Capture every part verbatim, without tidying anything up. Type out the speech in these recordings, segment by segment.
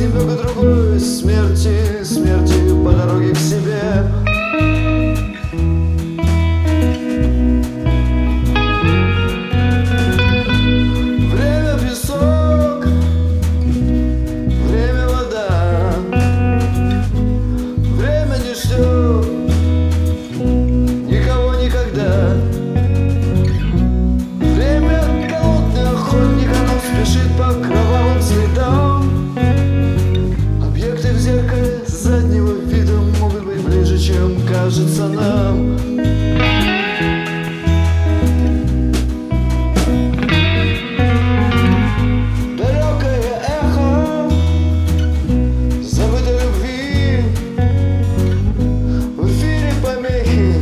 немного другой смерти, смерти по дороге к себе. Время песок, время вода, время не ждет никого никогда. Время голодный охотник, оно спешит по кровавым следам. Объекты в зеркале заднего вида могут быть ближе, чем кажется нам. Далекое эхо забытой любви, в эфире помехи,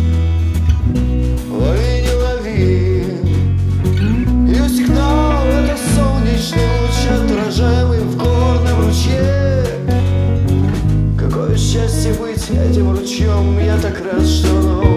лови не лови. Ее сигнал — это солнечный луч, отражаемый в горном ручье. Какое счастье быть этим ручьем, я так рад, что оно